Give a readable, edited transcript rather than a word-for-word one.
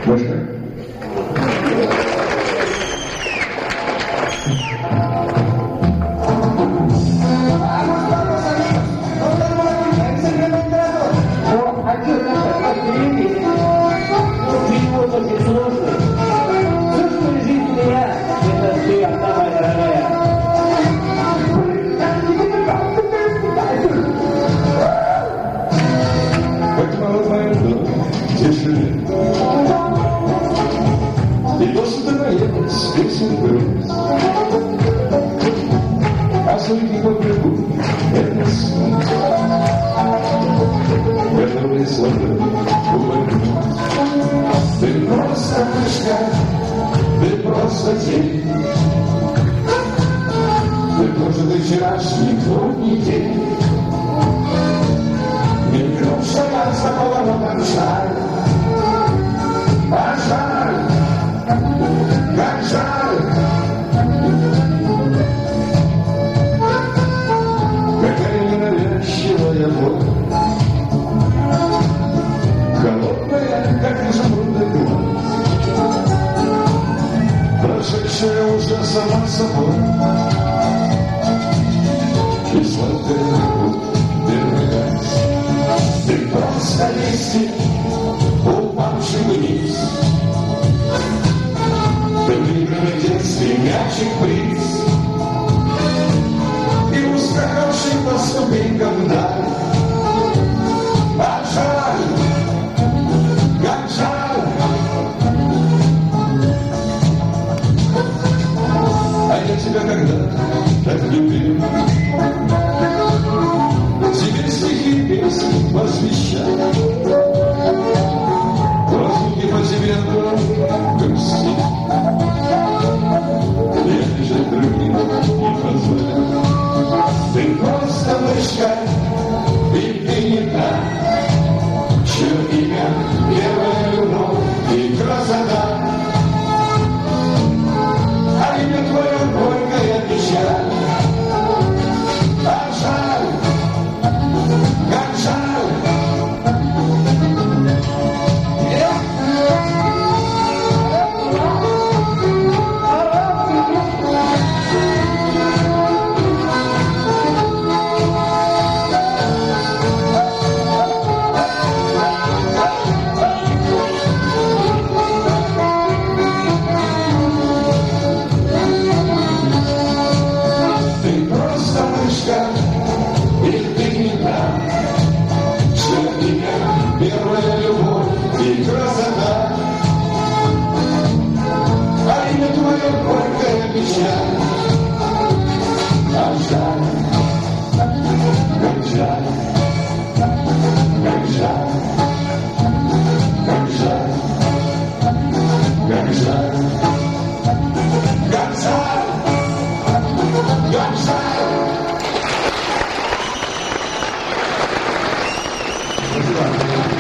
Можно? Ты просто мышка, ты просто тень. Ты тоже вчерашний трудный день. Мелькнул шагах за поворотом жаль. А жаль, как жаль. Какая ненавязчивая боль. Холодная, как изумрудный гладь, прошедшая уже сама собой. И сладкая любовь первый раз. Ты просто листик, упавший вниз. Ты выигранный в детстве мячик приз. И ускакавший по ступенькам вдаль. А жаль, как жаль. А я тебя когда так любил. Тебе стихи и песни посвящал. Разлуки по тебе грусти. Я бежать другим не позволял. Ты просто мышка, и ты не та. Чье имя, первая любовь и красота. А имя твое горькая печаль. А жаль, как жаль. Первая любовь и красота. А имя твое горькая печаль. А жаль, как жаль, как жаль, как жаль, как жаль, как жаль, как жаль.